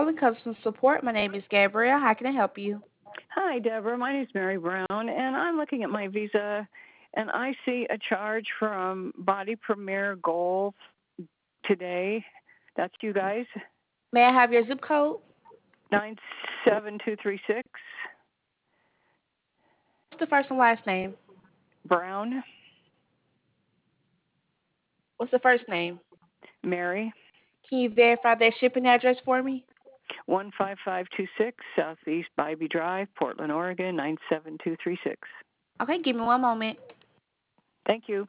calling customer support. My name is Gabrielle. How can I help you? Hi, Deborah. My name is Mary Brown, and I'm looking at my Visa, and I see a charge from Body Premier Gold today. That's you guys. May I have your zip code? 97236. What's the first and last name? Brown. What's the first name? Mary. Can you verify that shipping address for me? 15526 Southeast Bybee Drive, Portland, Oregon 97236. Okay, give me one moment. Thank you.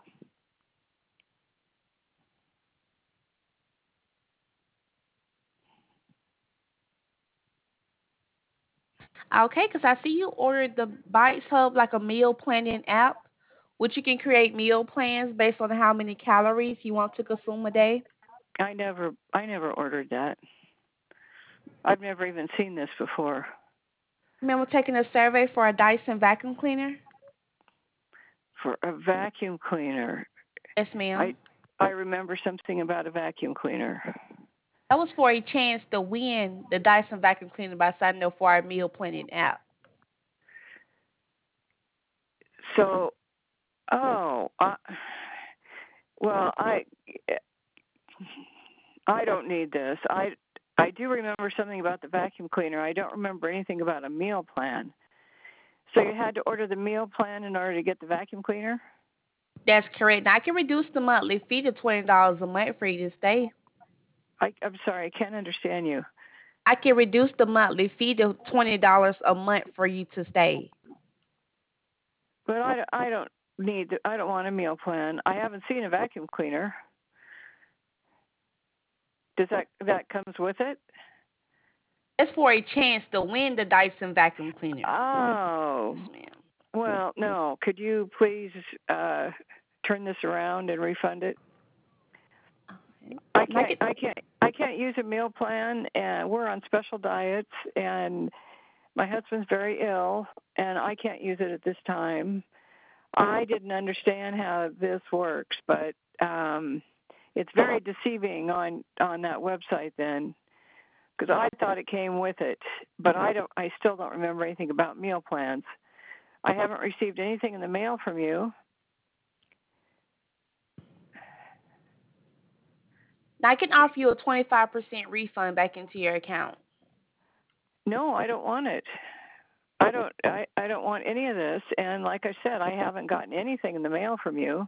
Okay, because I see you ordered the Bites Hub like a meal planning app, which you can create meal plans based on how many calories you want to consume a day. I never ordered that. I've never even seen this before. Remember taking a survey for a Dyson vacuum cleaner? For a vacuum cleaner. Yes, ma'am. I remember something about a vacuum cleaner. That was for a chance to win the Dyson vacuum cleaner by signing up for our meal planning app. So, oh, well, I don't need this. I do remember something about the vacuum cleaner. I don't remember anything about a meal plan. So you had to order the meal plan in order to get the vacuum cleaner? That's correct. Now, I can reduce the monthly fee to $20 a month for you to stay. I'm sorry, I can't understand you. I can reduce the monthly fee to $20 a month for you to stay. But I don't want a meal plan. I haven't seen a vacuum cleaner. Does that comes with it? That's for a chance to win the Dyson vacuum cleaner. Oh. Yes, ma'am. Well, no. Could you please turn this around and refund it? Okay. I can't use a meal plan, and we're on special diets, and my husband's very ill, and I can't use it at this time. I didn't understand how this works, but it's very deceiving on that website then, because I thought it came with it, but I still don't remember anything about meal plans. I haven't received anything in the mail from you. Now, I can offer you a 25% refund back into your account. No, I don't want it. I don't want any of this, and like I said, I haven't gotten anything in the mail from you.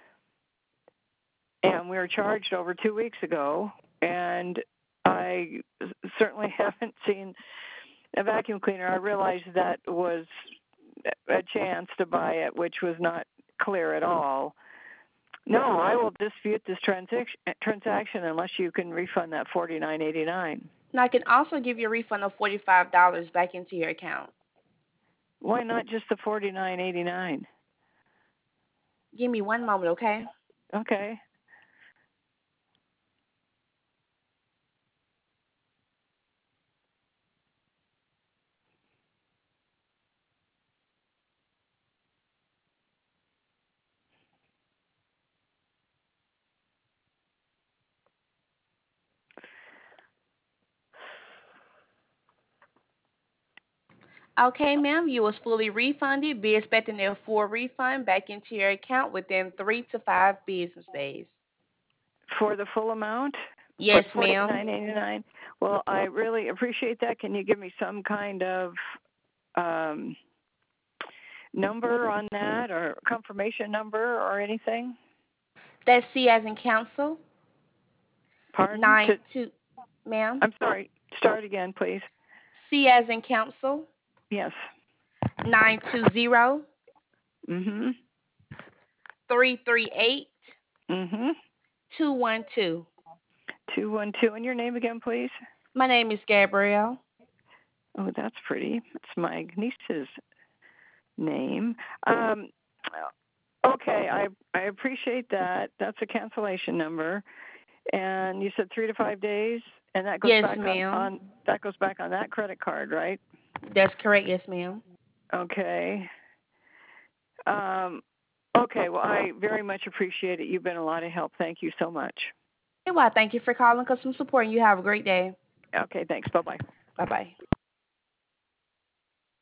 And we were charged over 2 weeks ago, and I certainly haven't seen a vacuum cleaner. I realized that was a chance to buy it, which was not clear at all. No, I will dispute this transaction unless you can refund that $49.89. Now, I can also give you a refund of $45 back into your account. Why not just the $49.89? Give me one moment, okay? Okay. Okay, ma'am, you was fully refunded. Be expecting a full refund back into your account within 3 to 5 business days. For the full amount? For Yes, ma'am. $49.89? Well, I really appreciate that. Can you give me some kind of um, number on that, or confirmation number, or anything? That's C as in council. Pardon? 92, ma'am. I'm sorry. Start again, please. C as in council. Yes. 920 Mhm. 338 Mhm. 212. 212. And your name again, please? My name is Gabrielle. Oh, that's pretty. It's my niece's name. Okay, I appreciate that. That's a cancellation number, and you said 3 to 5 days, and that goes Yes, back ma'am. on that goes back on that credit card, right? That's correct. Yes, ma'am. Okay. Um, okay. Well, I very much appreciate it. You've been a lot of help. Thank you so much. Well, thank you for calling customer support, and you have a great day. Okay, thanks. Bye-bye. Bye bye.